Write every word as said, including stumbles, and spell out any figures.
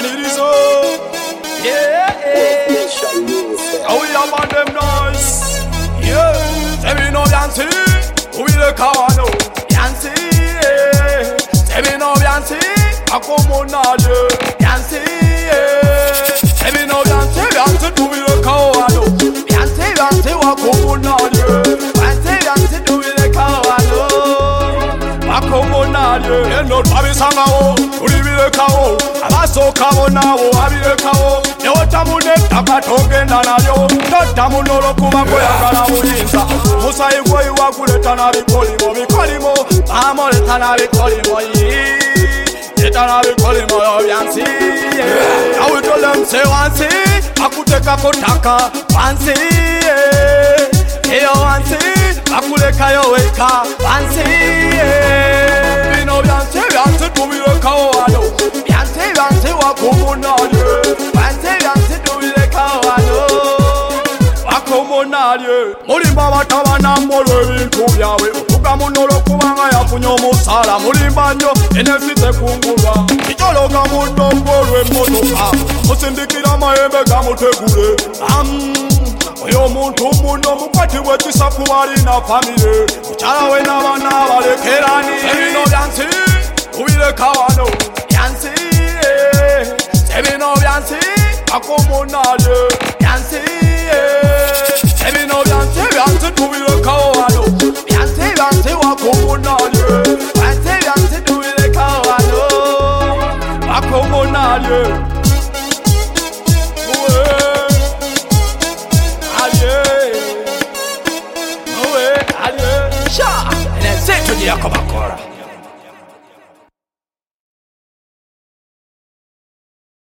and it is all. Yeah, yeah. Oh, we have on them nice. Yeah. Tell me no Yancy, who will the car no Yancy. Tell me no Yancy, I come on now. Yancy. Tell me no Yancy, Yancy, who will the car no Yancy, Yancy, I come on now. Yancy, Yancy, who will the car no Akomonaye, eno babisanga wo, ulibile kawo, abasoka bonawo, abile kawo, newotamune takatogenda nalyo, notamunolo kuba kweyagala buyinza, musayi gwe iwakuleta na bikolimo, bikolimo, amoleta na bikolimo, leta na bikolimo byansi, awitole mse wansi, akuteka kotaka, wansi, eyo wansi, akuleka yo weka, wansi, bino byansi, byansi tubile kawano, byansi, byansi wakumunalye, byansi, byansi tubile kawano, wakumunalye. Mulimba batabana molo ebintu byawe, okuga munolo kubanga yafunye omusala, mulimba nnyo enefite kungulwa, kijologa mundongolwe emmotoka, musindikira mayembe gamutegule, am oyo muntu muno mukwati wekisa kubalina famire, mukyala we n'abaana balekerani, ebino byansi kubileka wano, byansi ebino byansi akomunalye, byansi ebino byansi byansi tubileka wano, byansi byansi wakomunalye, byansi byansi tubileka wano, akomunalye. Come on.